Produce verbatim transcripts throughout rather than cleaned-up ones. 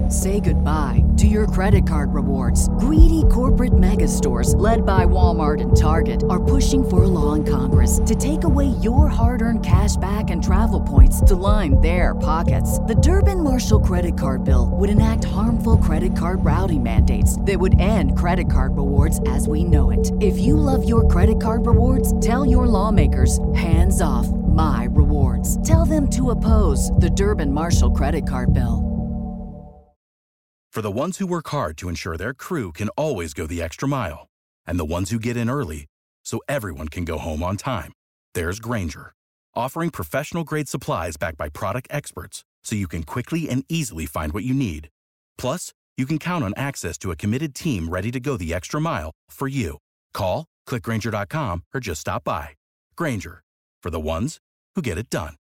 Say goodbye to your credit card rewards. Greedy corporate mega stores, led by Walmart and Target, are pushing for a law in Congress to take away your hard-earned cash back and travel points to line their pockets. The Durbin-Marshall credit card bill would enact harmful credit card routing mandates that would end credit card rewards as we know it. If you love your credit card rewards, tell your lawmakers, hands off my rewards. Tell them to oppose the Durbin-Marshall credit card bill. For the ones who work hard to ensure their crew can always go the extra mile, and the ones who get in early so everyone can go home on time, there's Grainger, offering professional-grade supplies backed by product experts so you can quickly and easily find what you need. Plus, you can count on access to a committed team ready to go the extra mile for you. Call, click Grainger dot com, or just stop by. Grainger, for the ones who get it done.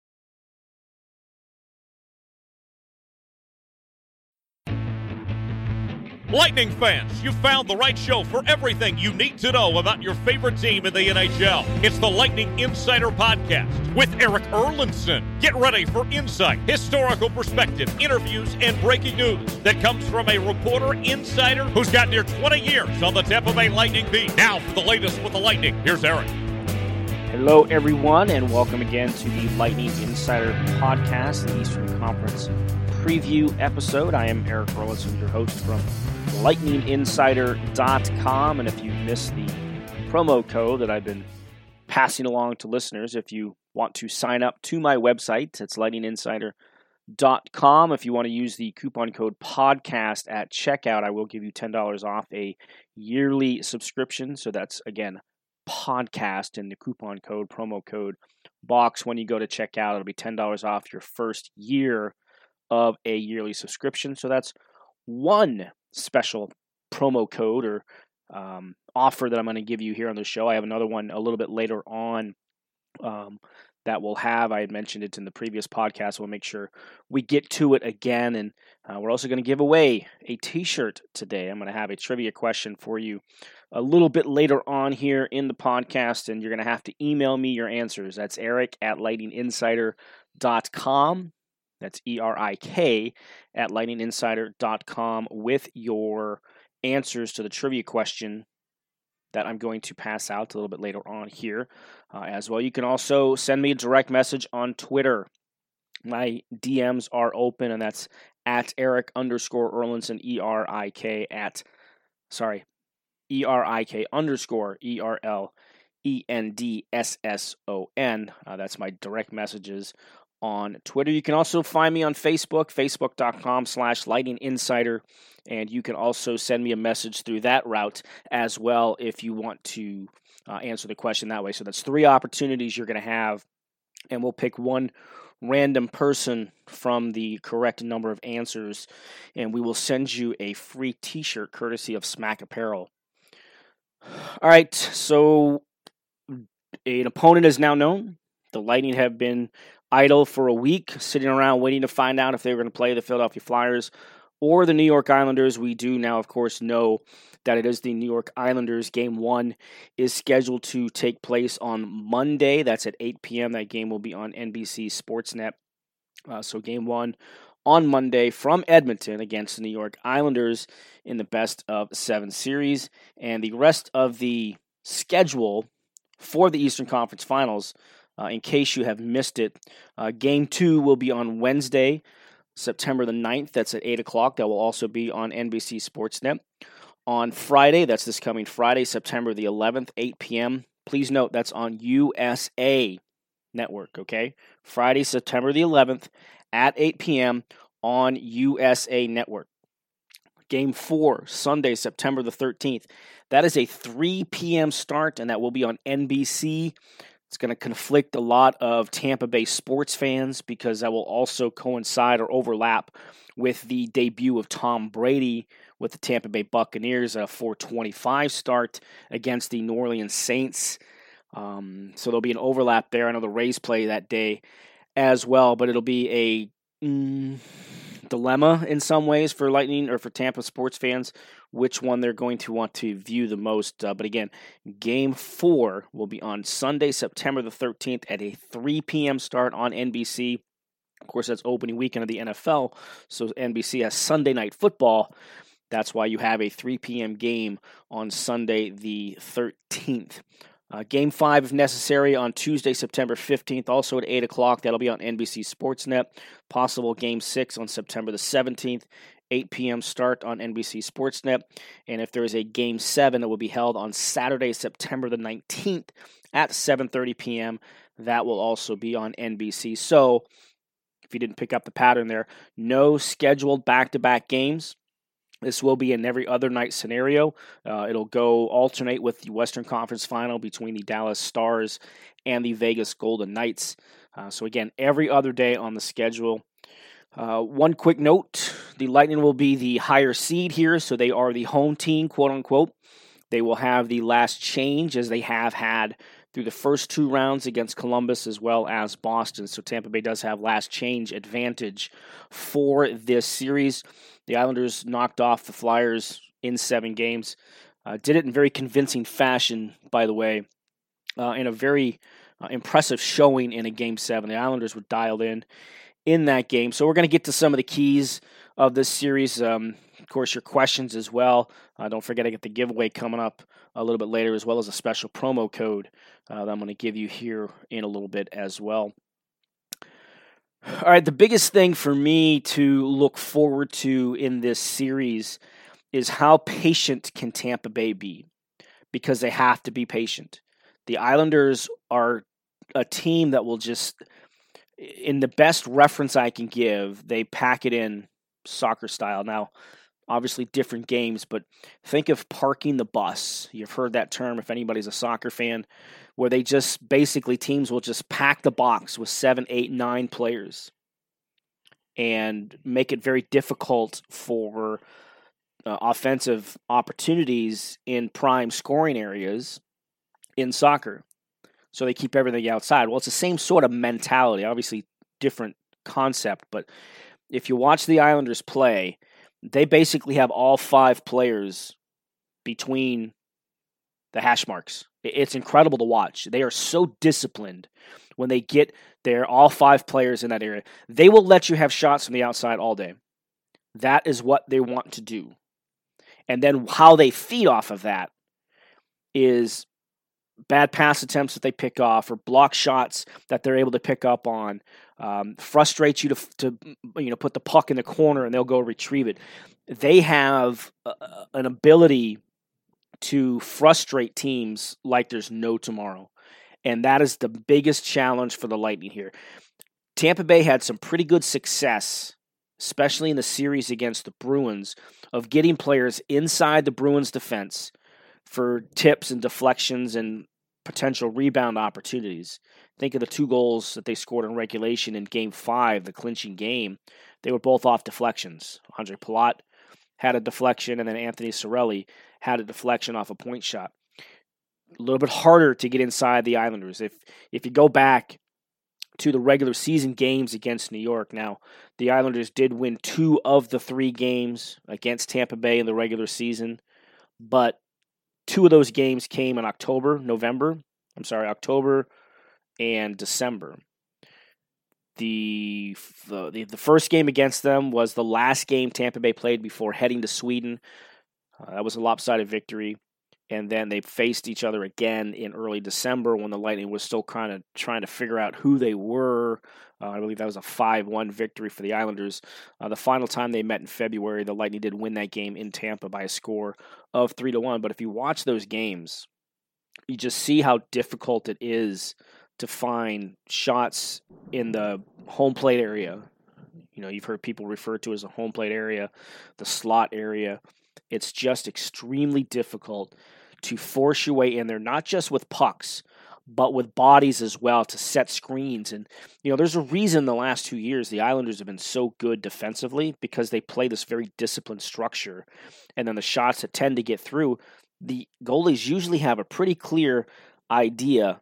Lightning fans, you found the right show for everything you need to know about your favorite team in the N H L. It's the Lightning Insider Podcast with Eric Erlinson. Get ready for insight, historical perspective, interviews, and breaking news that comes from a reporter insider who's got near twenty years on the Tampa Bay Lightning beat. Now for the latest with the Lightning, here's Eric. Hello, everyone, and welcome again to the Lightning Insider Podcast, the Eastern Conference preview episode. I am Eric Erlinson, your host from lightning insider dot com, and if you missed the promo code that I've been passing along to listeners, if you want to sign up to my website, it's lightning insider dot com. If you want to use the coupon code podcast at checkout, I will give you ten dollars off a yearly subscription. So that's, again, podcast in the coupon code, promo code box. When you go to checkout, it'll be ten dollars off your first year of a yearly subscription. So that's one special promo code or um, offer that I'm going to give you here on the show. I have another one a little bit later on um, that we'll have. I had mentioned it in the previous podcast. We'll make sure we get to it again. And uh, we're also going to give away a t-shirt today. I'm going to have a trivia question for you a little bit later on here in the podcast, and you're going to have to email me your answers. That's Eric at lightning insider dot com. That's E R I K at lightning insider dot com with your answers to the trivia question that I'm going to pass out a little bit later on here uh, as well. You can also send me a direct message on Twitter. My D Ms are open, and that's at Eric underscore Erlinson, E R I K at, sorry, E R I K underscore E R L E N D S S O N. Uh, that's my direct messages on Twitter. You can also find me on Facebook, facebook.com slash Lightning Insider, and you can also send me a message through that route as well if you want to uh, answer the question that way. So that's three opportunities you're going to have, and we'll pick one random person from the correct number of answers, and we will send you a free t-shirt courtesy of Smack Apparel. All right, so an opponent is now known. The Lightning have been idle for a week, sitting around waiting to find out if they were going to play the Philadelphia Flyers or the New York Islanders. We do now, of course, know that it is the New York Islanders. Game one is scheduled to take place on Monday. That's at eight p.m. That game will be on N B C Sportsnet. Uh, so game one on Monday from Edmonton against the New York Islanders in the best of seven series. And the rest of the schedule for the Eastern Conference Finals, Uh, in case you have missed it, uh, Game two will be on Wednesday, September the ninth. That's at eight o'clock. That will also be on N B C Sportsnet. On Friday, that's this coming Friday, September the eleventh, eight p.m. Please note that's on U S A Network, okay? Friday, September the eleventh at eight p.m. on U S A Network. Game four, Sunday, September the thirteenth. That is a three p.m. start, and that will be on N B C. It's going to conflict a lot of Tampa Bay sports fans because that will also coincide or overlap with the debut of Tom Brady with the Tampa Bay Buccaneers, a four twenty-five start against the New Orleans Saints. Um, so there'll be an overlap there. I know the Rays play that day as well, but it'll be a mm, dilemma in some ways for Lightning or for Tampa sports fans, which one they're going to want to view the most. Uh, but again, Game four will be on Sunday, September the thirteenth at a three p.m. start on N B C. Of course, that's opening weekend of the N F L, so N B C has Sunday Night Football. That's why you have a three p.m. game on Sunday the thirteenth. Uh, game five, if necessary, on Tuesday, September fifteenth, also at eight o'clock. That'll be on N B C Sportsnet. Possible game six on September the seventeenth, eight p.m. start on N B C Sportsnet. And if there is a game seven, it will be held on Saturday, September the nineteenth at seven thirty p.m. That will also be on N B C. So, if you didn't pick up the pattern there, no scheduled back-to-back games. This will be an every other night scenario. Uh, it'll go alternate with the Western Conference Final between the Dallas Stars and the Vegas Golden Knights. Uh, so again, every other day on the schedule. Uh, one quick note, the Lightning will be the higher seed here, so they are the home team, quote-unquote. They will have the last change, as they have had through the first two rounds against Columbus as well as Boston. So Tampa Bay does have last change advantage for this series. The Islanders knocked off the Flyers in seven games. Uh, did it in very convincing fashion, by the way, uh, in a very uh, impressive showing in a Game seven. The Islanders were dialed in in that game. So we're going to get to some of the keys of this series. Um, of course, your questions as well. Uh, don't forget I get the giveaway coming up a little bit later, as well as a special promo code uh, that I'm going to give you here in a little bit as well. All right, the biggest thing for me to look forward to in this series is how patient can Tampa Bay be, because they have to be patient. The Islanders are a team that will just, in the best reference I can give, they pack it in soccer style. Now, obviously different games, but think of parking the bus. You've heard that term if anybody's a soccer fan, where they just basically, teams will just pack the box with seven, eight, nine players and make it very difficult for uh, offensive opportunities in prime scoring areas in soccer. So they keep everything outside. Well, it's the same sort of mentality, obviously different concept, but if you watch the Islanders play, they basically have all five players between the hash marks. It's incredible to watch. They are so disciplined when they get there, all five players in that area. They will let you have shots from the outside all day. That is what they want to do. And then how they feed off of that is bad pass attempts that they pick off, or block shots that they're able to pick up on, um, frustrates you to, to you know put the puck in the corner and they'll go retrieve it. They have uh, an ability to frustrate teams like there's no tomorrow. And that is the biggest challenge for the Lightning here. Tampa Bay had some pretty good success, especially in the series against the Bruins, of getting players inside the Bruins defense for tips and deflections and potential rebound opportunities. Think of the two goals that they scored in regulation in Game five, the clinching game. They were both off deflections. Andre Palat had a deflection, and then Anthony Cirelli had a deflection off a point shot. A little bit harder to get inside the Islanders. If if you go back to the regular season games against New York, now the Islanders did win two of the three games against Tampa Bay in the regular season, but two of those games came in October, November, I'm sorry, October and December. The, the the first game against them was the last game Tampa Bay played before heading to Sweden. Uh, that was a lopsided victory. And then they faced each other again in early December when the Lightning was still kind of trying to figure out who they were. Uh, I believe that was a five one victory for the Islanders. Uh, the final time they met in February, the Lightning did win that game in Tampa by a score of three to one. But if you watch those games, you just see how difficult it is to find shots in the home plate area. You know, you've heard people refer to as a home plate area, the slot area. It's just extremely difficult to force your way in there, not just with pucks, but with bodies as well, to set screens. And, you know, there's a reason the last two years the Islanders have been so good defensively, because they play this very disciplined structure. And then the shots that tend to get through, the goalies usually have a pretty clear idea.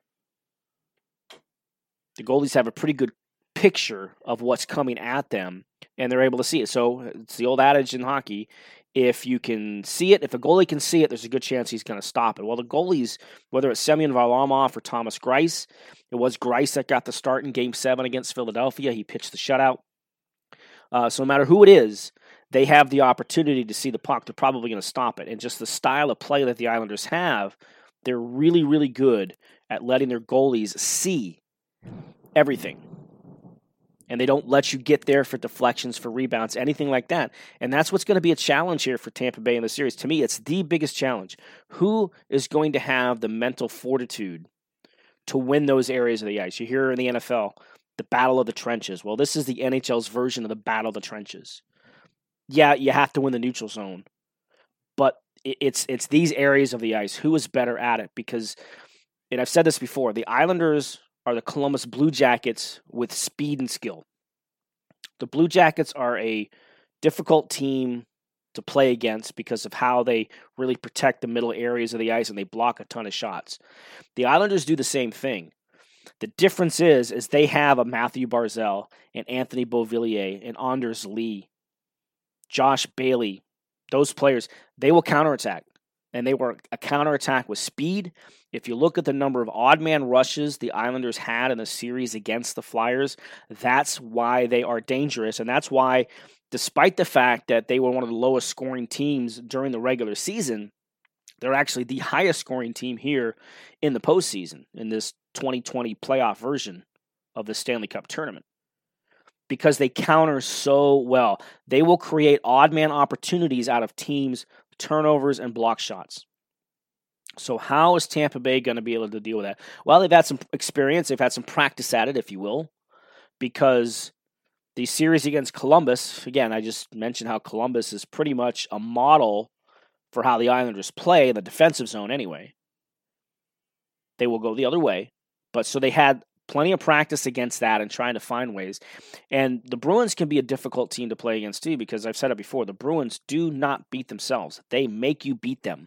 The goalies have a pretty good picture of what's coming at them, and they're able to see it. So it's the old adage in hockey, if you can see it, if a goalie can see it, there's a good chance he's going to stop it. Well, the goalies, whether it's Semyon Varlamov or Thomas Greiss, it was Greiss that got the start in Game seven against Philadelphia. He pitched the shutout. Uh, so no matter who it is, they have the opportunity to see the puck. They're probably going to stop it. And just the style of play that the Islanders have, they're really, really good at letting their goalies see everything. And they don't let you get there for deflections, for rebounds, anything like that. And that's what's going to be a challenge here for Tampa Bay in the series. To me, it's the biggest challenge. Who is going to have the mental fortitude to win those areas of the ice? You hear in the N F L, the battle of the trenches. Well, this is the N H L's version of the battle of the trenches. Yeah, you have to win the neutral zone. But it's it's these areas of the ice. Who is better at it? Because, and I've said this before, the Islanders are the Columbus Blue Jackets with speed and skill. The Blue Jackets are a difficult team to play against because of how they really protect the middle areas of the ice and they block a ton of shots. The Islanders do the same thing. The difference is, is they have a Matthew Barzal and Anthony Beauvillier and Anders Lee, Josh Bailey. Those players, they will counterattack. And they were a counterattack with speed. If you look at the number of odd man rushes the Islanders had in the series against the Flyers, that's why they are dangerous. And that's why, despite the fact that they were one of the lowest scoring teams during the regular season, they're actually the highest scoring team here in the postseason, in this twenty twenty playoff version of the Stanley Cup tournament. Because they counter so well. They will create odd man opportunities out of teams' turnovers and block shots. So how is Tampa Bay going to be able to deal with that? Well, they've had some experience. They've had some practice at it, if you will, because the series against Columbus, again, I just mentioned how Columbus is pretty much a model for how the Islanders play in the defensive zone anyway. They will go the other way. But so they had plenty of practice against that and trying to find ways. And the Bruins can be a difficult team to play against too, because I've said it before, the Bruins do not beat themselves. They make you beat them.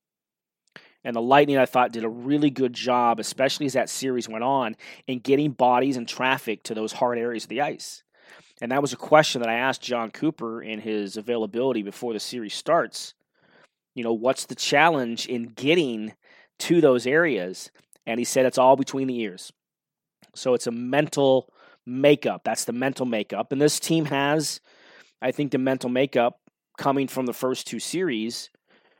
And the Lightning, I thought, did a really good job, especially as that series went on, in getting bodies and traffic to those hard areas of the ice. And that was a question that I asked John Cooper in his availability before the series starts. You know, what's the challenge in getting to those areas? And he said it's all between the ears. So it's a mental makeup. That's the mental makeup. And this team has, I think, the mental makeup coming from the first two series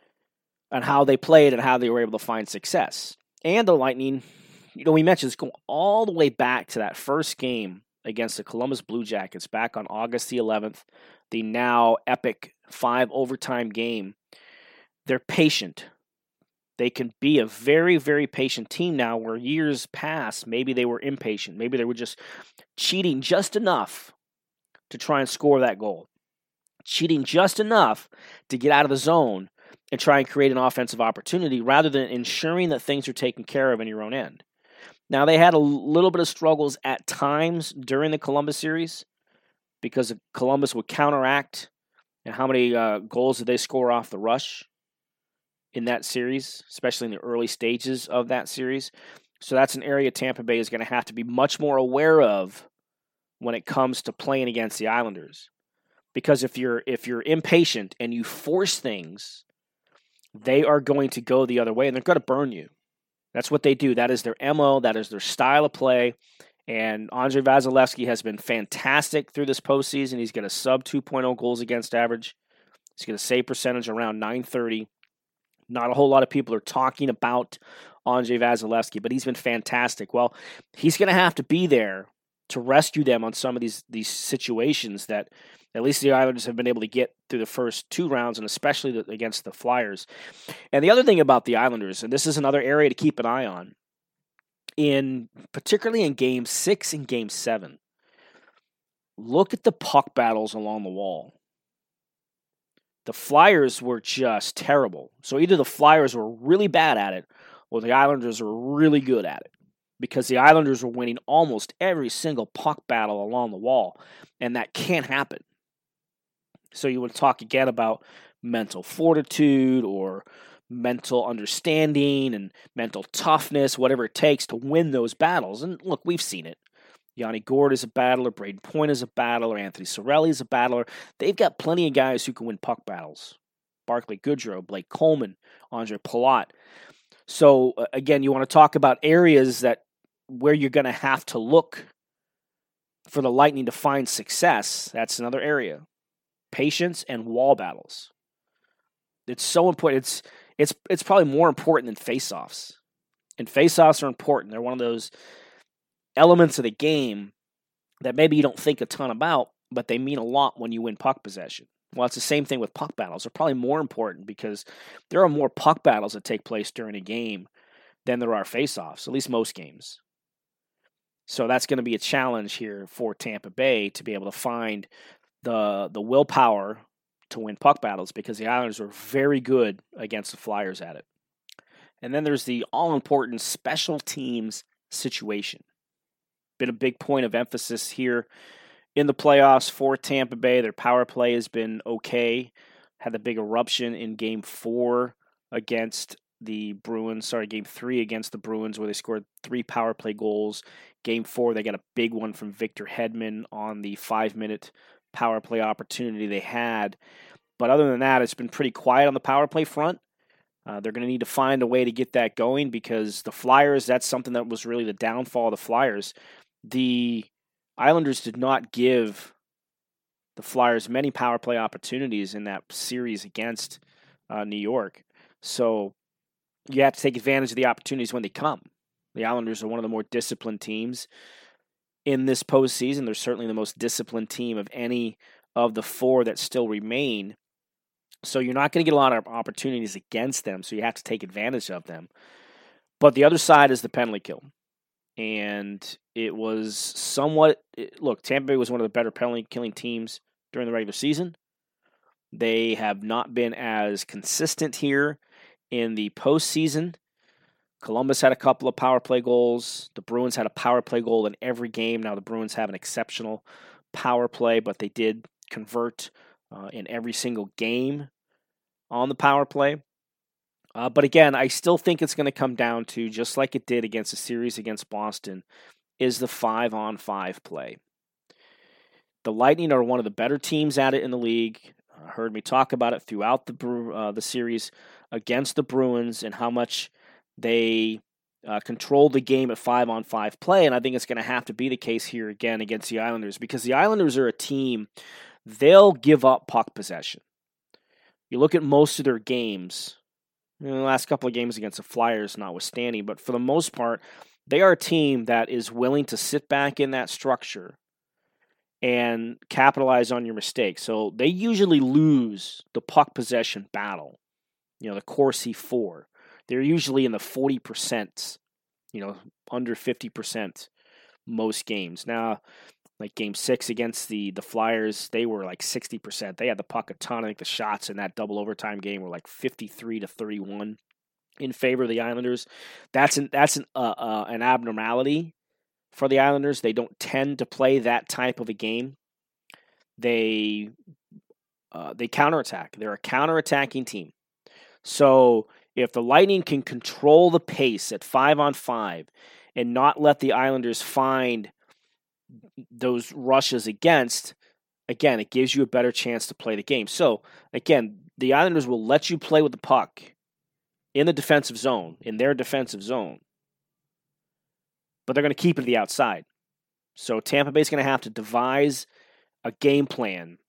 and how they played and how they were able to find success. And the Lightning, you know, we mentioned, it's going all the way back to that first game against the Columbus Blue Jackets back on August the eleventh, the now epic five overtime game. They're patient. They can be a very, very patient team now, where years past, maybe they were impatient. Maybe they were just cheating just enough to try and score that goal. Cheating just enough to get out of the zone and try and create an offensive opportunity rather than ensuring that things are taken care of in your own end. Now, they had a little bit of struggles at times during the Columbus series because Columbus would counteract. And how many uh, goals did they score off the rush in that series, especially in the early stages of that series? So that's an area Tampa Bay is going to have to be much more aware of when it comes to playing against the Islanders. Because if you're if you're impatient and you force things, they are going to go the other way and they're going to burn you. That's what they do. That is their M O. That is their style of play. And Andrei Vasilevskiy has been fantastic through this postseason. He's got a sub two point oh goals against average. He's got a save percentage around nine thirty. Not a whole lot of people are talking about Andrei Vasilevskiy, but he's been fantastic. Well, he's going to have to be there to rescue them on some of these these situations that at least the Islanders have been able to get through the first two rounds, and especially the, against the Flyers. And the other thing about the Islanders, and this is another area to keep an eye on, in particularly in Game Six and Game Seven, look at the puck battles along the wall. The Flyers were just terrible. So either the Flyers were really bad at it, or the Islanders were really good at it, because the Islanders were winning almost every single puck battle along the wall, and that can't happen. So you would talk again about mental fortitude or mental understanding and mental toughness, whatever it takes to win those battles. And look, we've seen it. Yanni Gourde is a battler, Braden Point is a battler, Anthony Cirelli is a battler. They've got plenty of guys who can win puck battles. Barclay Goodrow, Blake Coleman, Andre Palat. So, uh, again, you want to talk about areas that where you're going to have to look for the Lightning to find success. That's another area. Patience and wall battles. It's so important. It's it's it's probably more important than faceoffs. And faceoffs are important. They're one of those elements of the game that maybe you don't think a ton about, but they mean a lot when you win puck possession. Well, it's the same thing with puck battles. They're probably more important because there are more puck battles that take place during a game than there are faceoffs, at least most games. So that's going to be a challenge here for Tampa Bay to be able to find the the willpower to win puck battles because the Islanders are very good against the Flyers at it. And then there's the all-important special teams situation. Been a big point of emphasis here in the playoffs for Tampa Bay. Their power play has been okay. Had the big eruption in game four against the Bruins. Sorry, game three against the Bruins where they scored three power play goals. Game four, they got a big one from Victor Hedman on the five-minute power play opportunity they had. But other than that, it's been pretty quiet on the power play front. Uh, they're going to need to find a way to get that going because the Flyers, that's something that was really the downfall of the Flyers. The Islanders did not give the Flyers many power play opportunities in that series against uh, New York. So you have to take advantage of the opportunities when they come. The Islanders are one of the more disciplined teams in this postseason. They're certainly the most disciplined team of any of the four that still remain. So you're not going to get a lot of opportunities against them, so you have to take advantage of them. But the other side is the penalty kill. And it was somewhat, look, Tampa Bay was one of the better penalty killing teams during the regular season. They have not been as consistent here in the postseason. Columbus had a couple of power play goals. The Bruins had a power play goal in every game. Now the Bruins have an exceptional power play, but they did convert uh, in every single game on the power play. Uh, but again, I still think it's going to come down to, just like it did against the series against Boston, is the five-on-five play. The Lightning are one of the better teams at it in the league. Uh, heard me talk about it throughout the uh, the series against the Bruins and how much they uh, controlled the game at five-on-five play, and I think it's going to have to be the case here again against the Islanders because the Islanders are a team, they'll give up puck possession. You look at most of their games, in the last couple of games against the Flyers notwithstanding, but for the most part, they are a team that is willing to sit back in that structure and capitalize on your mistakes. So they usually lose the puck possession battle, you know, the Corsi four. They're usually in the forty percent, you know, under fifty percent most games. Now, like game six against the, the Flyers, they were like sixty percent. They had the puck a ton. I think the shots in that double overtime game were like fifty-three to thirty-one in favor of the Islanders. That's an, that's an, uh, uh, an abnormality for the Islanders. They don't tend to play that type of a game. They, uh, they counterattack. They're a counterattacking team. So if the Lightning can control the pace at five on five and not let the Islanders find those rushes against, again, it gives you a better chance to play the game. So, again, the Islanders will let you play with the puck in the defensive zone, in their defensive zone, but they're going to keep it to the outside. So Tampa Bay's going to have to devise a game plan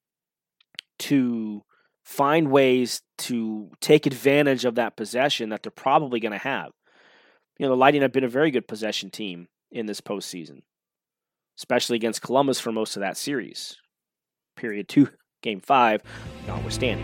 to find ways to take advantage of that possession that they're probably going to have. You know, the Lightning have been a very good possession team in this postseason, especially against Columbus for most of that series. Period two, game five, notwithstanding.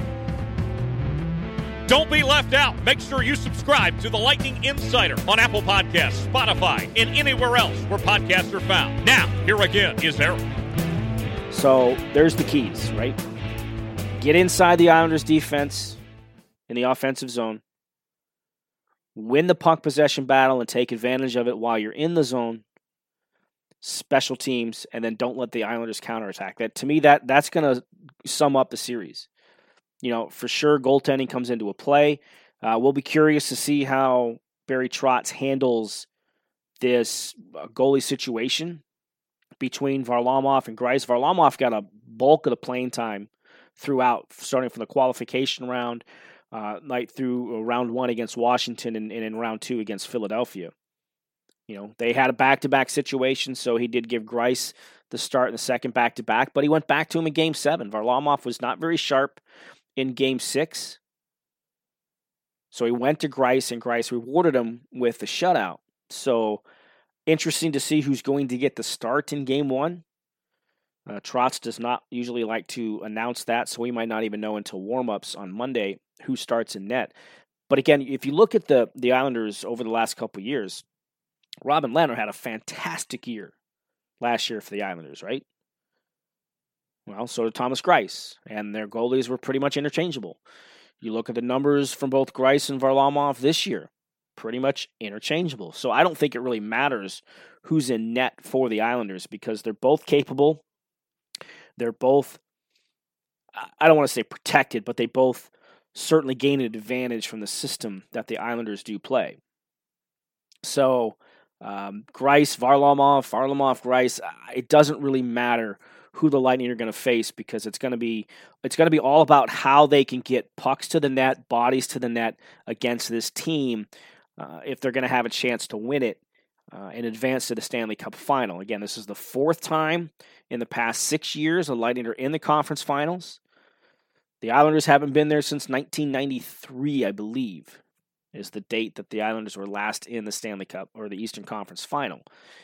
Don't be left out. Make sure you subscribe to the Lightning Insider on Apple Podcasts, Spotify, and anywhere else where podcasts are found. Now, here again is Eric. So there's the keys, right? Get inside the Islanders' defense in the offensive zone. Win the puck possession battle and take advantage of it while you're in the zone. Special teams, and then don't let the Islanders counterattack. That to me, that that's going to sum up the series. You know, for sure, goaltending comes into a play. Uh, we'll be curious to see how Barry Trotz handles this uh, goalie situation between Varlamov and Greiss. Varlamov got a bulk of the playing time throughout, starting from the qualification round, uh, right through round one against Washington and, and in round two against Philadelphia. You know, they had a back-to-back situation, so he did give Greiss the start in the second back-to-back, but he went back to him in game seven. Varlamov was not very sharp in game six, so he went to Greiss, and Greiss rewarded him with the shutout. So, interesting to see who's going to get the start in game one. Uh, Trotz does not usually like to announce that, so we might not even know until warm-ups on Monday who starts in net. But again, if you look at the, the Islanders over the last couple of years, Robin Lehner had a fantastic year last year for the Islanders, right? Well, so did Thomas Greiss, and their goalies were pretty much interchangeable. You look at the numbers from both Greiss and Varlamov this year, pretty much interchangeable. So I don't think it really matters who's in net for the Islanders because they're both capable. They're both, I don't want to say protected, but they both certainly gain an advantage from the system that the Islanders do play. So, Um, Greiss, Varlamov, Varlamov, Greiss, it doesn't really matter who the Lightning are going to face because it's going to be it's going to be all about how they can get pucks to the net, bodies to the net against this team uh, if they're going to have a chance to win it uh, and advance to the Stanley Cup final. Again, this is the fourth time in the past six years the Lightning are in the conference finals. The Islanders haven't been there since nineteen ninety-three, I believe, is the date that the Islanders were last in the Stanley Cup or the Eastern Conference Final.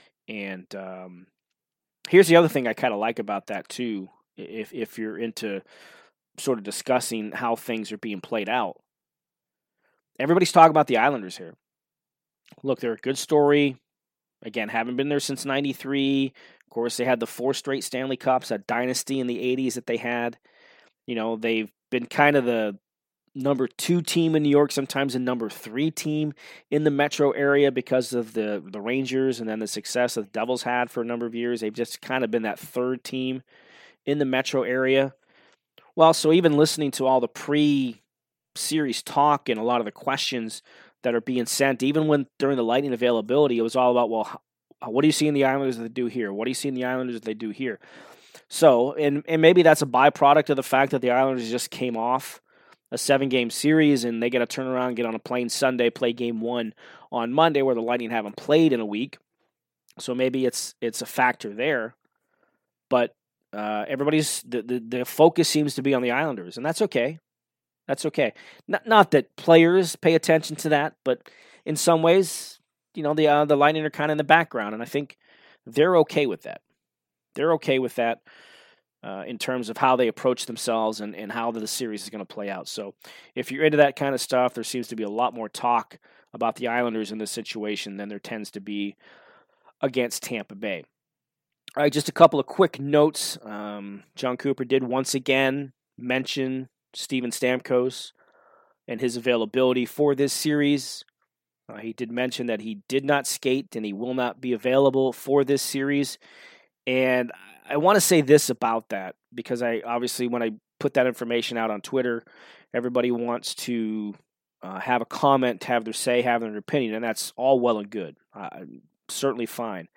And um, here's the other thing I kind of like about that too, if if you're into sort of discussing how things are being played out. Everybody's talking about the Islanders here. Look, they're a good story. Again, haven't been there since ninety-three. Of course, they had the four straight Stanley Cups, that dynasty in the eighties that they had. You know, they've been kind of the number two team in New York, sometimes a number three team in the metro area because of the, the Rangers and then the success that the Devils had for a number of years. They've just kind of been that third team in the metro area. Well, so even listening to all the pre-series talk and a lot of the questions that are being sent, even when during the Lightning availability, it was all about, well, what do you see in the Islanders that they do here? What do you see in the Islanders that they do here? So, and, and maybe that's a byproduct of the fact that the Islanders just came off a seven-game series, and they got to turn around, get on a plane Sunday, play game one on Monday, where the Lightning haven't played in a week. So maybe it's it's a factor there. But uh, everybody's the, the the focus seems to be on the Islanders, and that's okay. That's okay. Not not that players pay attention to that, but in some ways, you know, the uh, the Lightning are kind of in the background, and I think they're okay with that. They're okay with that. Uh, in terms of how they approach themselves and, and how the series is going to play out. So if you're into that kind of stuff, there seems to be a lot more talk about the Islanders in this situation than there tends to be against Tampa Bay. All right, just a couple of quick notes. Um, John Cooper did once again mention Steven Stamkos and his availability for this series. Uh, he did mention that he did not skate and he will not be available for this series. And I want to say this about that because I obviously when I put that information out on Twitter, everybody wants to uh, have a comment, have their say, have their opinion, and that's all well and good. Uh, certainly fine.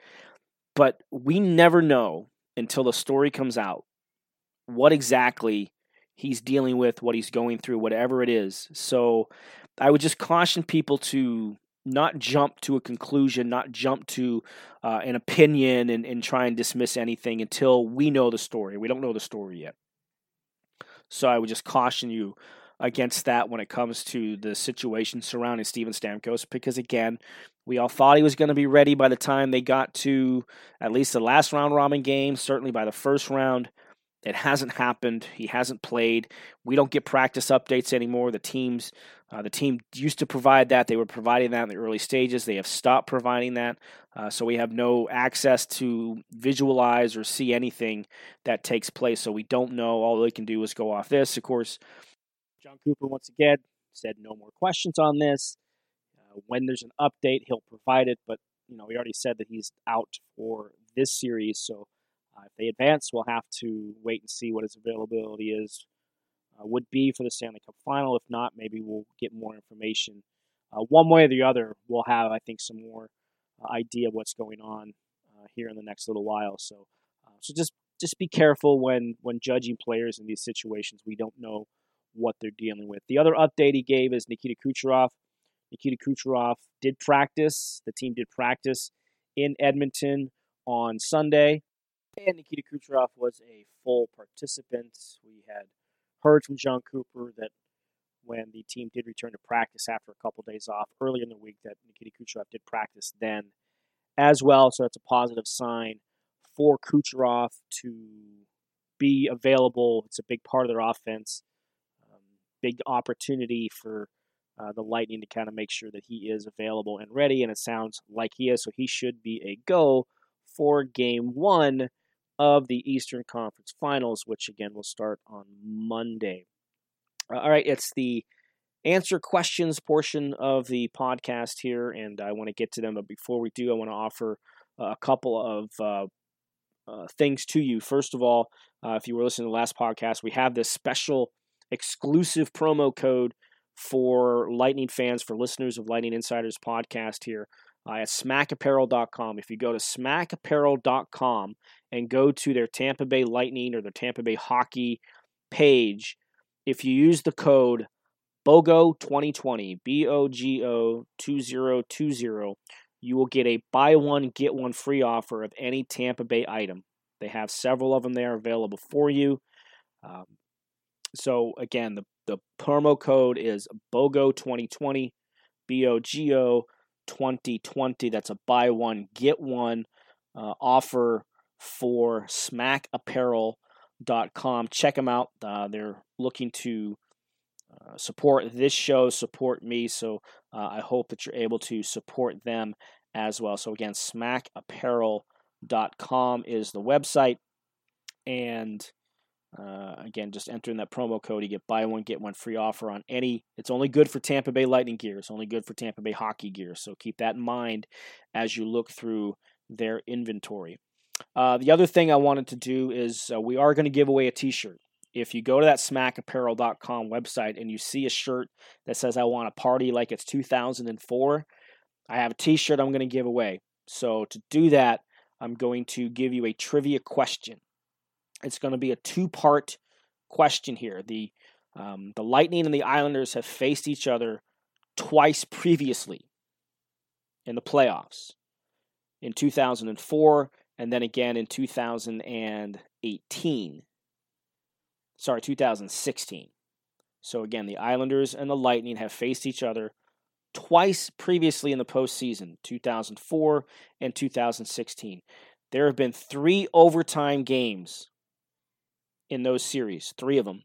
But we never know until the story comes out what exactly he's dealing with, what he's going through, whatever it is. So I would just caution people to not jump to a conclusion, not jump to uh, an opinion and, and try and dismiss anything until we know the story. We don't know the story yet. So I would just caution you against that when it comes to the situation surrounding Steven Stamkos, because again, we all thought he was going to be ready by the time they got to at least the last round robin game, certainly by the first round. It hasn't happened. He hasn't played. We don't get practice updates anymore. The teams, uh, the team used to provide that. They were providing that in the early stages. They have stopped providing that. Uh, so we have no access to visualize or see anything that takes place. So we don't know. All they can do is go off this. Of course, John Cooper, once again, said no more questions on this. Uh, when there's an update, he'll provide it. But, you know, we already said that he's out for this series. So Uh, if they advance, we'll have to wait and see what his availability is, uh, would be for the Stanley Cup final. If not, maybe we'll get more information. Uh, one way or the other, we'll have, I think, some more uh, idea of what's going on uh, here in the next little while. So, uh, so just just be careful when, when judging players in these situations. We don't know what they're dealing with. The other update he gave is Nikita Kucherov. Nikita Kucherov did practice. The team did practice in Edmonton on Sunday, and Nikita Kucherov was a full participant. We had heard from John Cooper that when the team did return to practice after a couple days off earlier in the week, that Nikita Kucherov did practice then as well. So that's a positive sign for Kucherov to be available. It's a big part of their offense. Um, big opportunity for uh, the Lightning to kind of make sure that he is available and ready, and it sounds like he is. So he should be a go for game one of the Eastern Conference Finals, which again will start on Monday. Uh, all right, it's the answer questions portion of the podcast here, and I want to get to them. But before we do, I want to offer a couple of uh, uh, things to you. First of all, uh, if you were listening to the last podcast, we have this special exclusive promo code for Lightning fans, for listeners of Lightning Insiders podcast here uh, at smack apparel dot com. If you go to smack apparel dot com and go to their Tampa Bay Lightning or their Tampa Bay Hockey page, if you use the code BOGO twenty twenty, B O G O two thousand twenty, you will get a buy one, get one free offer of any Tampa Bay item. They have several of them there available for you. Um, so again, the, the promo code is BOGO twenty twenty, B O G O twenty twenty. That's a buy one, get one uh, offer for smack apparel dot com. Check them out. Uh, they're looking to uh, support this show, support me, so uh, I hope that you're able to support them as well. So again, smack apparel dot com is the website, and uh, again, just enter in that promo code. You get buy one, get one free offer on any. It's only good for Tampa Bay Lightning gear. It's only good for Tampa Bay hockey gear, so keep that in mind as you look through their inventory. Uh, the other thing I wanted to do is uh, we are going to give away a t-shirt. If you go to that smack apparel dot com website and you see a shirt that says, I want to party like it's two thousand four, I have a t-shirt I'm going to give away. So to do that, I'm going to give you a trivia question. It's going to be a two-part question here. The, um, the Lightning and the Islanders have faced each other twice previously in the playoffs. In two thousand four, and then again in two thousand eighteen. Sorry, two thousand sixteen. So again, the Islanders and the Lightning have faced each other twice previously in the postseason, two thousand four and two thousand sixteen. There have been three overtime games in those series, three of them.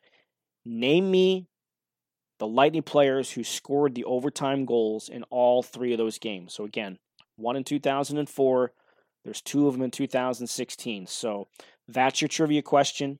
Name me the Lightning players who scored the overtime goals in all three of those games. So again, one in two thousand four, there's two of them in two thousand sixteen. So that's your trivia question.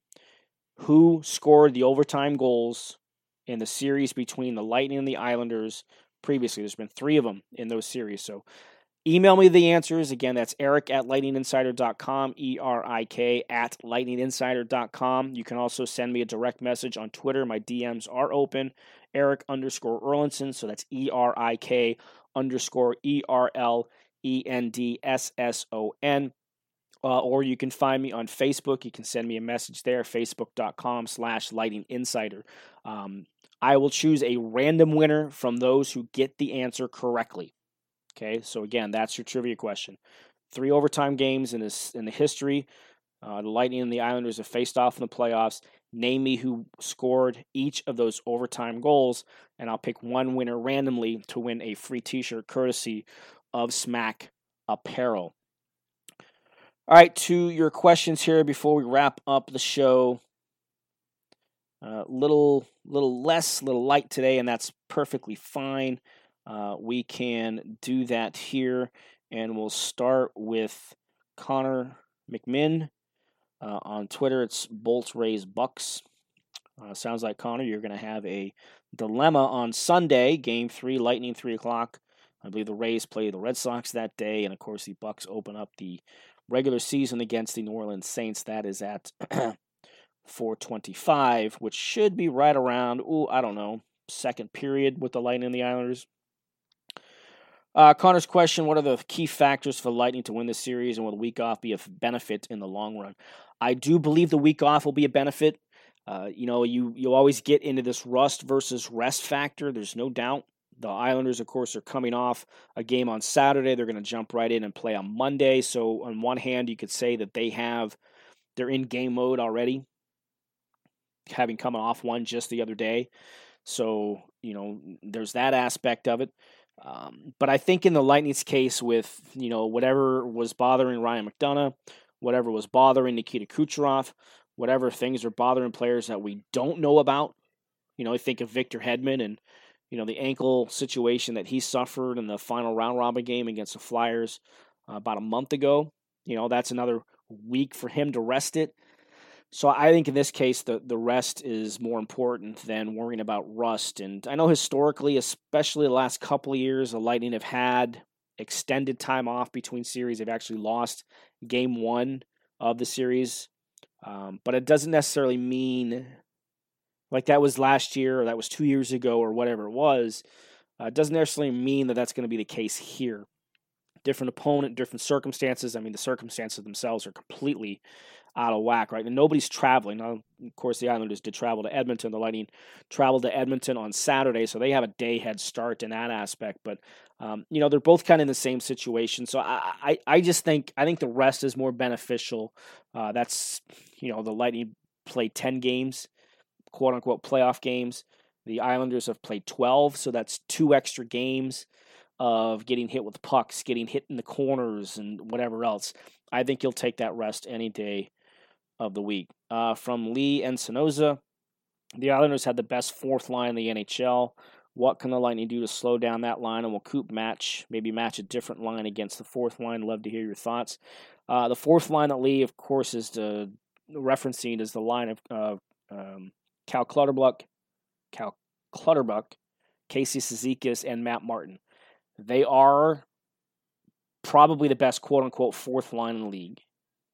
Who scored the overtime goals in the series between the Lightning and the Islanders previously? There's been three of them in those series. So email me the answers. Again, that's Eric at lightning insider dot com, E R I K at lightning insider dot com. You can also send me a direct message on Twitter. My D Ms are open. Eric underscore Erlinson. So that's E R I K underscore E R L E N D S S O N. Uh, or you can find me on Facebook. You can send me a message there, facebook.com slash Lightning Insider. Um, I will choose a random winner from those who get the answer correctly. Okay, so again, that's your trivia question. Three overtime games in, this, in the history. Uh, the Lightning and the Islanders have faced off in the playoffs. Name me who scored each of those overtime goals, and I'll pick one winner randomly to win a free t-shirt courtesy of Smack Apparel. All right, to your questions here before we wrap up the show. Uh, little, little less, little light today, and that's perfectly fine. Uh, we can do that here, and we'll start with Connor McMinn. Uh, on Twitter, it's Bolts Rays Bucks. Uh, sounds like, Connor, you're going to have a dilemma on Sunday, Game three, Lightning, three o'clock. I believe the Rays play the Red Sox that day, and of course the Bucks open up the regular season against the New Orleans Saints. That is at four twenty-five, which should be right around, ooh, I don't know, second period with the Lightning and the Islanders. Uh, Connor's question, what are the key factors for the Lightning to win this series, and will the week off be a benefit in the long run? I do believe the week off will be a benefit. Uh, you know, you, you always get into this rust versus rest factor. There's no doubt. The Islanders, of course, are coming off a game on Saturday. They're going to jump right in and play on Monday. So on one hand, you could say that they have, they're in game mode already, having come off one just the other day. So, you know, there's that aspect of it. Um, but I think in the Lightning's case with, you know, whatever was bothering Ryan McDonagh, whatever was bothering Nikita Kucherov, whatever things are bothering players that we don't know about, you know, I think of Victor Hedman and, you know, the ankle situation that he suffered in the final round robin game against the Flyers uh, about a month ago. You know, that's another week for him to rest it. So I think in this case, the, the rest is more important than worrying about rust. And I know historically, especially the last couple of years, the Lightning have had extended time off between series. They've actually lost game one of the series. Um, but it doesn't necessarily mean, like that was last year or that was two years ago or whatever it was, uh, it doesn't necessarily mean that that's going to be the case here. Different opponent, different circumstances. I mean, the circumstances themselves are completely out of whack, right? And nobody's traveling. Now, of course, the Islanders did travel to Edmonton. The Lightning traveled to Edmonton on Saturday, so they have a day head start in that aspect. But, um, you know, they're both kind of in the same situation. So I, I, I just think I think the rest is more beneficial. Uh, that's, you know, the Lightning played ten games, quote-unquote playoff games. The Islanders have played twelve, so that's two extra games of getting hit with pucks, getting hit in the corners, and whatever else. I think you'll take that rest any day of the week. Uh, from Lee and Sonoza, the Islanders had the best fourth line in the N H L. What can the Lightning do to slow down that line, and will Coop match, maybe match a different line against the fourth line? Love to hear your thoughts. Uh, the fourth line that Lee, of course, is the, referencing is the line of uh, um, Cal Clutterbuck, Cal Clutterbuck, Casey Cizikas, and Matt Martin. They are probably the best quote-unquote fourth line in the league.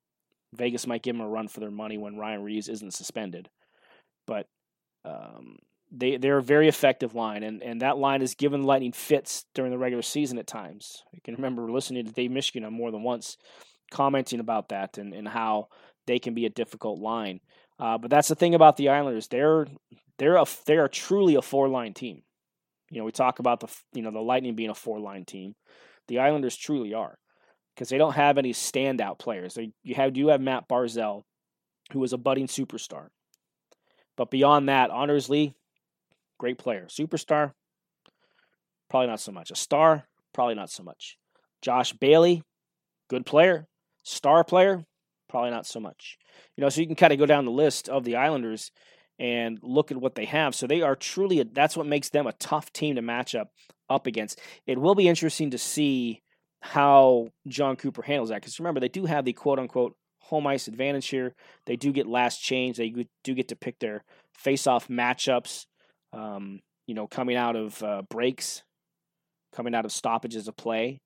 Vegas might give them a run for their money when Ryan Reeves isn't suspended. But um, they, they're a very effective line, and, and that line has given the Lightning fits during the regular season at times. I can remember listening to Dave Mishkin more than once commenting about that and, and how they can be a difficult line. Uh, but that's the thing about the Islanders. They're they're a, they are truly a four-line team. You know, we talk about the you know the Lightning being a four-line team. The Islanders truly are, because they don't have any standout players. They you have you have Matt Barzal, who is a budding superstar, but beyond that, Anders Lee, great player, superstar, probably not so much. A star, probably not so much. Josh Bailey, good player, star player, probably not so much. You know, so you can kind of go down the list of the Islanders and look at what they have. So they are truly, a, that's what makes them a tough team to match up, up against. It will be interesting to see how John Cooper handles that, because remember, they do have the quote-unquote home ice advantage here. They do get last change. They do get to pick their face-off matchups, um, you know, coming out of uh, breaks, coming out of stoppages of play.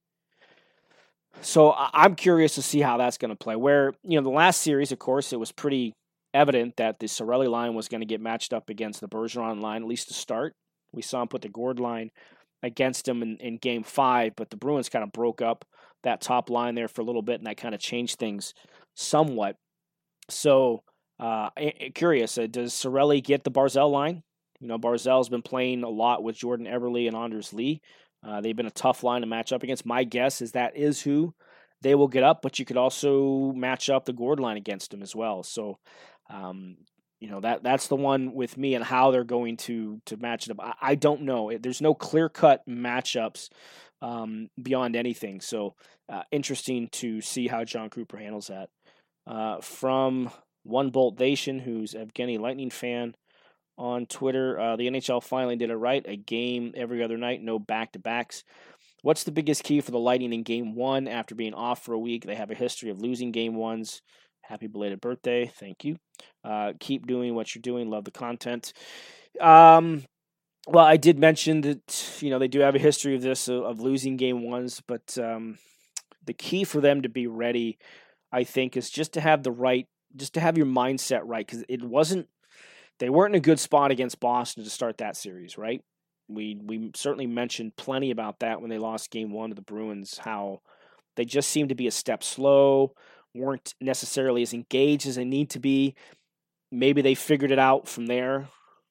So I'm curious to see how that's going to play. Where, you know, the last series, of course, it was pretty evident that the Cirelli line was going to get matched up against the Bergeron line, at least to start. We saw him put the Gord line against him in, in game five, but the Bruins kind of broke up that top line there for a little bit, and that kind of changed things somewhat. So, uh, curious, uh, does Cirelli get the Barzal line? You know, Barzal's been playing a lot with Jordan Eberle and Anders Lee. Uh, they've been a tough line to match up against. My guess is that is who they will get up, but you could also match up the Gord line against him as well. So, um, you know, that that's the one with me, and how they're going to to match it up. I, I don't know. There's no clear-cut matchups um, beyond anything. So, uh, interesting to see how John Cooper handles that. Uh, from One Bolt Nation, who's Evgeny Lightning fan on Twitter, uh, the N H L finally did it right. A game every other night, no back-to-backs. What's the biggest key for the Lightning in game one after being off for a week? They have a history of losing game ones. Happy belated birthday. Thank you. Uh, keep doing what you're doing. Love the content. Um, well, I did mention that, you know, they do have a history of this, of, of losing game ones, but um, the key for them to be ready, I think, is just to have the right, just to have your mindset right, because it wasn't, they weren't in a good spot against Boston to start that series, right? We we certainly mentioned plenty about that when they lost game one to the Bruins, how they just seemed to be a step slow, weren't necessarily as engaged as they need to be. Maybe they figured it out from there,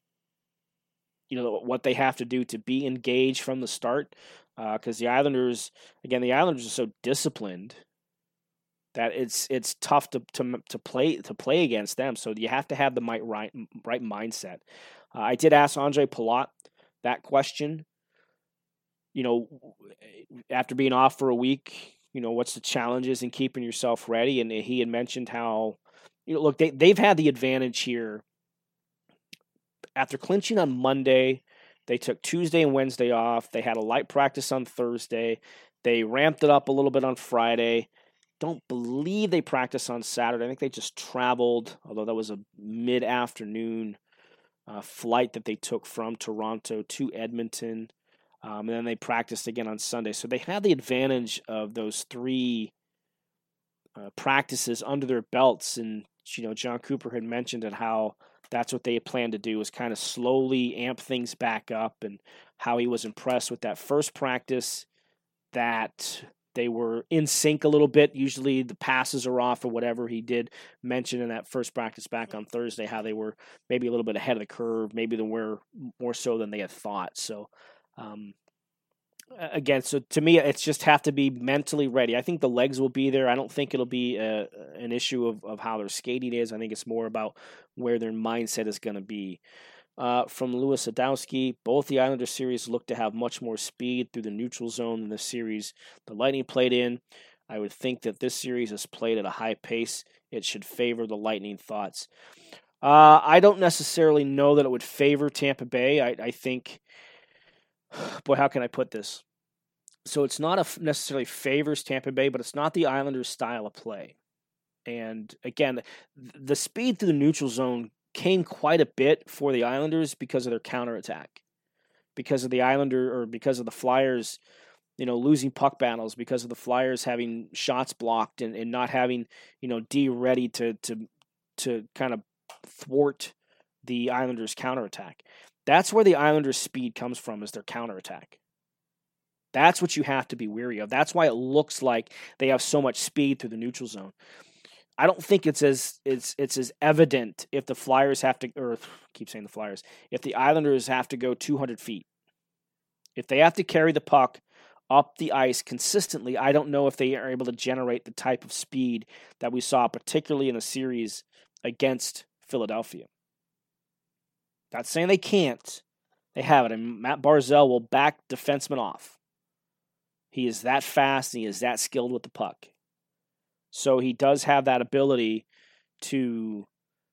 you know, what they have to do to be engaged from the start. Because uh, the Islanders, again, the Islanders are so disciplined that it's it's tough to to to play to play against them. So you have to have the right right, right mindset. Uh, I did ask Andre Palat that question. You know, after being off for a week, you know, what's the challenges in keeping yourself ready? And he had mentioned how, you know, look, they they've had the advantage here. After clinching on Monday, they took Tuesday and Wednesday off. They had a light practice on Thursday. They ramped it up a little bit on Friday. Don't believe they practiced on Saturday. I think they just traveled, although that was a mid-afternoon uh, flight that they took from Toronto to Edmonton. Um, and then they practiced again on Sunday. So they had the advantage of those three uh, practices under their belts. And, you know, John Cooper had mentioned it, how that's what they had planned to do, was kind of slowly amp things back up, and how he was impressed with that first practice, that they were in sync a little bit. Usually the passes are off or whatever. He did mention in that first practice back on Thursday how they were maybe a little bit ahead of the curve, maybe they were more so than they had thought. So, um, again, so to me, it's just have to be mentally ready. I think the legs will be there. I don't think it'll be a, an issue of, of how their skating is. I think it's more about where their mindset is going to be. Uh, from Louis Sadowski, both the Islanders series look to have much more speed through the neutral zone than the series the Lightning played in. I would think that this series is played at a high pace. It should favor the Lightning. Thoughts? Uh, I don't necessarily know that it would favor Tampa Bay. I, I think, boy, how can I put this? So it's not a necessarily favors Tampa Bay, but it's not the Islanders' style of play. And again, the speed through the neutral zone came quite a bit for the Islanders because of their counterattack, because of the Islander or because of the Flyers, you know, losing puck battles, because of the Flyers having shots blocked and, and not having, you know, D ready to to to kind of thwart the Islanders' counterattack. That's where the Islanders' speed comes from, is their counterattack. That's what you have to be wary of. That's why it looks like they have so much speed through the neutral zone. I don't think it's as it's it's as evident if the Flyers have to, or I keep saying the Flyers, if the Islanders have to go two hundred feet. If they have to carry the puck up the ice consistently, I don't know if they are able to generate the type of speed that we saw, particularly in the series against Philadelphia. Not saying they can't. They have it. And Matt Barzal will back defensemen off. He is that fast and he is that skilled with the puck. So he does have that ability to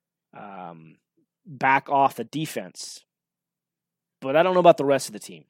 um, back off the defense. But I don't know about the rest of the team.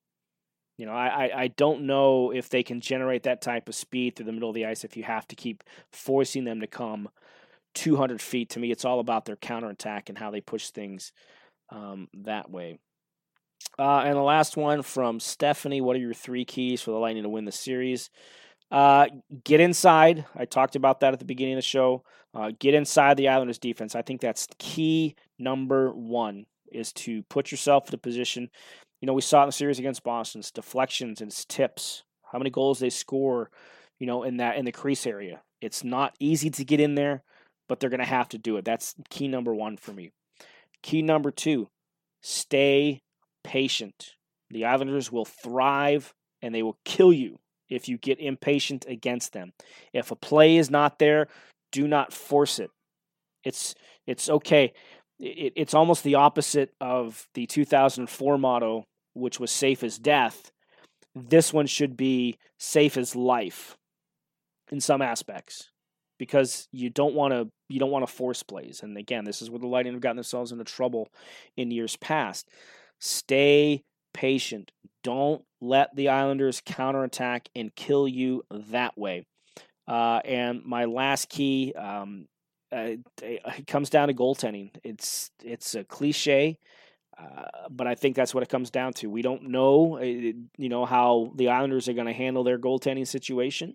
You know, I, I, I don't know if they can generate that type of speed through the middle of the ice if you have to keep forcing them to come two hundred feet. To me, it's all about their counterattack and how they push things um, that way. Uh, and the last one from Stephanie, what are your three keys for the Lightning to win the series? Uh, get inside. I talked about that at the beginning of the show. Uh, get inside the Islanders defense. I think that's key number one, is to put yourself in a position. You know, we saw it in the series against Boston. It's deflections and it's tips. How many goals they score, you know, in that in the crease area. It's not easy to get in there, but they're going to have to do it. That's key number one for me. Key number two, stay patient. The Islanders will thrive and they will kill you if you get impatient against them. If a play is not there, do not force it. It's it's okay. It, it's almost the opposite of the two thousand four motto, which was safe as death. This one should be safe as life in some aspects, because you don't want to you don't want to force plays. And again, this is where the Lightning have gotten themselves into trouble in years past. Stay patient. Don't let the Islanders counterattack and kill you that way. Uh, and my last key, um, uh, it comes down to goaltending. It's it's a cliche, uh, but I think that's what it comes down to. We don't know, you know, how the Islanders are going to handle their goaltending situation.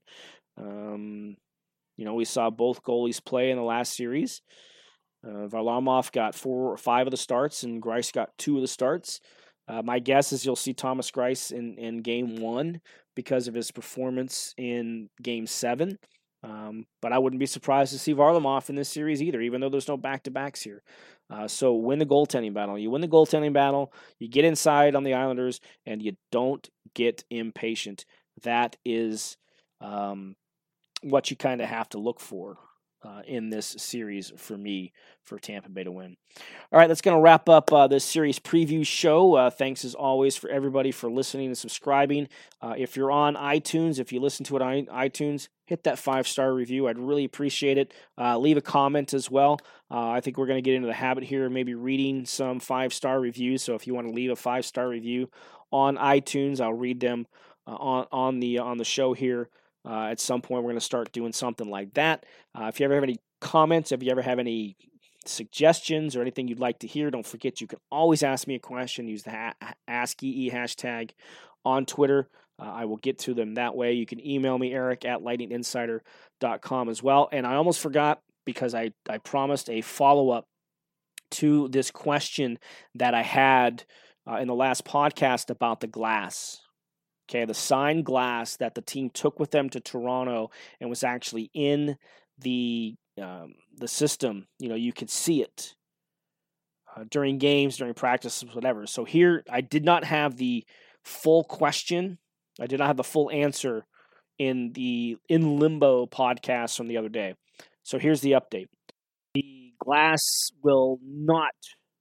Um, you know, we saw both goalies play in the last series. Uh, Varlamov got four or five of the starts, and Greiss got two of the starts. Uh, my guess is you'll see Thomas Greiss in, in game one because of his performance in game seven. Um, but I wouldn't be surprised to see Varlamov in this series either, even though there's no back-to-backs here. Uh, so win the goaltending battle. You win the goaltending battle, you get inside on the Islanders, and you don't get impatient. That is um, what you kind of have to look for uh, in this series for me, for Tampa Bay to win. All right, that's going to wrap up uh, this series preview show. Uh, thanks as always for everybody for listening and subscribing. Uh, if you're on iTunes, if you listen to it on iTunes, hit that five-star review. I'd really appreciate it. Uh, leave a comment as well. Uh, I think we're going to get into the habit here of maybe reading some five-star reviews. So if you want to leave a five-star review on iTunes, I'll read them uh, on on the on the show here. Uh, at some point, we're going to start doing something like that. Uh, if you ever have any comments, if you ever have any suggestions or anything you'd like to hear, don't forget you can always ask me a question. Use the ha- Ask E E hashtag on Twitter. Uh, I will get to them that way. You can email me, Eric, at lightning insider dot com as well. And I almost forgot because I, I promised a follow-up to this question that I had uh, in the last podcast about the glass. Okay, the signed glass that the team took with them to Toronto and was actually in the um, the system. You know, you could see it uh, during games, during practices, whatever. So here, I did not have the full question. I did not have the full answer in the In Limbo podcast from the other day. So here's the update. The glass will not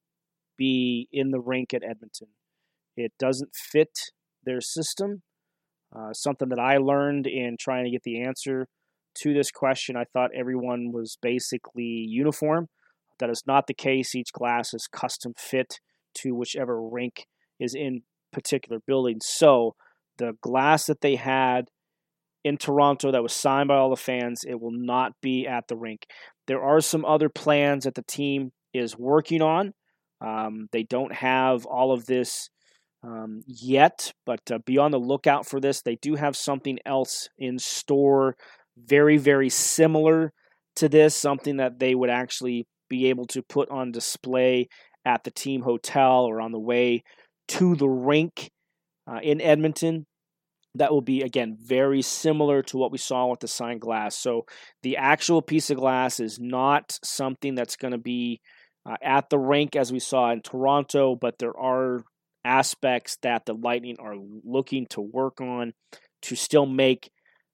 be in the rink at Edmonton. It doesn't fit their system. Uh, something that I learned in trying to get the answer to this question. I thought everyone was basically uniform. That is not the case. Each glass is custom fit to whichever rink is in particular building. So the glass that they had in Toronto that was signed by all the fans, it will not be at the rink. There are some other plans that the team is working on. Um, they don't have all of this Um, yet, but uh, be on the lookout for this. They do have something else in store, very, very similar to this, something that they would actually be able to put on display at the team hotel or on the way to the rink uh, in Edmonton. That will be, again, very similar to what we saw with the signed glass. So the actual piece of glass is not something that's going to be uh, at the rink as we saw in Toronto, but there are aspects that the Lightning are looking to work on to still make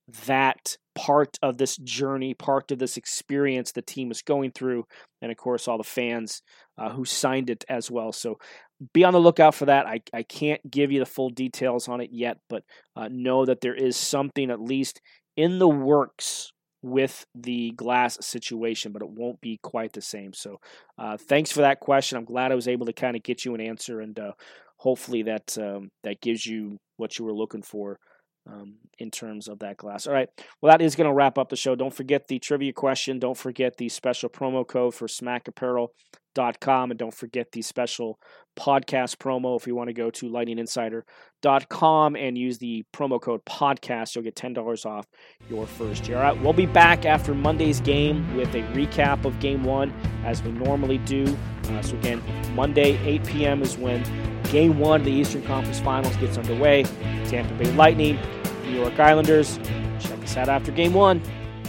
that part of this journey, part of this experience the team is going through, and of course all the fans uh, who signed it as well. So be on the lookout for that. I, I can't give you the full details on it yet, but uh, know that there is something at least in the works with the glass situation, but it won't be quite the same. So uh, thanks for that question. I'm glad I was able to kind of get you an answer, and uh, hopefully that um, that gives you what you were looking for um, in terms of that glass. All right, well, that is going to wrap up the show. Don't forget the trivia question. Don't forget the special promo code for smack apparel dot com, and don't forget the special podcast promo if you want to go to lightning insider dot com and use the promo code podcast. You'll get ten dollars off your first year. All right, we'll be back after Monday's game with a recap of game one as we normally do. Uh, so again, Monday, eight p.m. is when Game one of the Eastern Conference Finals gets underway. Tampa Bay Lightning, New York Islanders. Check us out after Game one.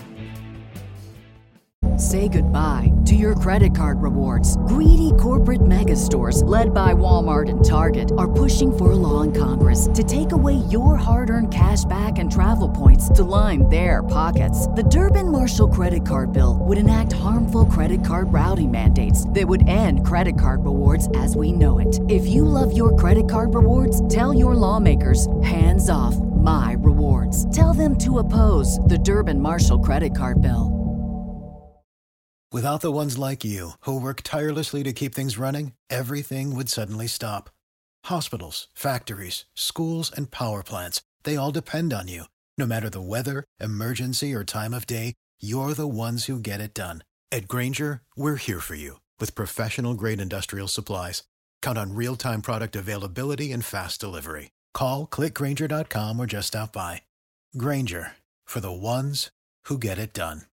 Say goodbye to your credit card rewards. Greedy corporate mega stores, led by Walmart and Target, are pushing for a law in Congress to take away your hard-earned cash back and travel points to line their pockets. The Durbin-Marshall credit card bill would enact harmful credit card routing mandates that would end credit card rewards as we know it. If you love your credit card rewards, tell your lawmakers, hands off my rewards. Tell them to oppose the Durbin-Marshall credit card bill. Without the ones like you, who work tirelessly to keep things running, everything would suddenly stop. Hospitals, factories, schools, and power plants, they all depend on you. No matter the weather, emergency, or time of day, you're the ones who get it done. At Grainger, we're here for you with professional-grade industrial supplies. Count on real-time product availability and fast delivery. Call, click Grainger dot com, or just stop by. Grainger, for the ones who get it done.